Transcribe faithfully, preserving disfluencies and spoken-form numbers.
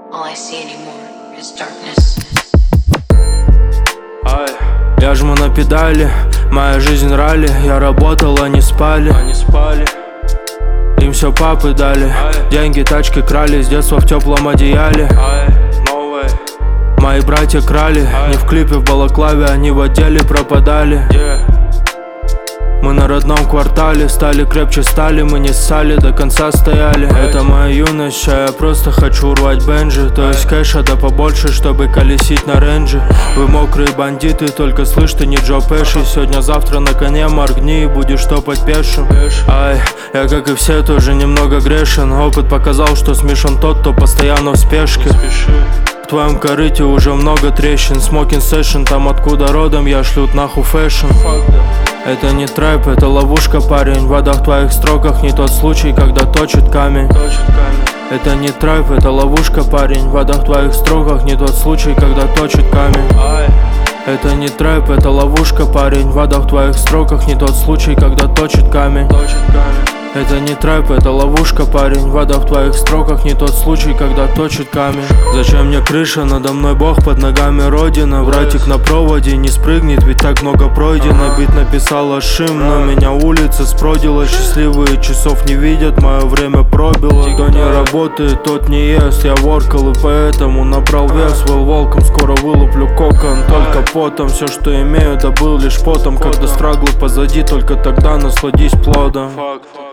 All I see anymore is darkness. Ай, я жму на педали, моя жизнь ралли. Я работал, они спали, они спали. Им все папы дали, Ай. Деньги, тачки крали, с детства в теплом одеяле. Ай, no way. Мои братья крали, Ай. Не в клипе, в балаклаве, они в отделе пропадали, yeah. Мы на родном квартале, стали крепче стали, мы не ссали, до конца стояли. Это моя юность, а я просто хочу урвать бенджи. То есть кэша да побольше, чтобы колесить на ренджи. Вы мокрые бандиты, только слышь, ты не Джо Пэши. Сегодня-завтра на коне моргни и будешь топать пешим. Ай, я как и все тоже немного грешен. Опыт показал, что смешон тот, кто постоянно в спешке. В твоем корыте уже много трещин. Смокинг сессион, там откуда родом я шлют нахуй фэшн. Это не трэп, это ловушка, парень. В водах твоих строках не тот случай, когда точит камень. Это не трэп, это ловушка, парень. В водах твоих строках не тот случай, когда точит камень. Это не трэп, это ловушка, парень. В водах твоих строках не тот случай, когда точит камень. Это не трэп, это ловушка, парень. В водах твоих строках не тот случай, когда точит камень. Зачем мне крыша, надо мной Бог, под ногами Родина. Братик на проводе не спрыгнет, ведь так много пройдено. Бит написала Шим, но меня улица спродила. Счастливые часов не видят, мое время пробило. Кто не работает, тот не ест, я воркал и поэтому набрал вес. Был волком, скоро вылуплю кокон, только потом. Все, что имею, добыл лишь потом. Когда страглы позади, только тогда насладись плодом.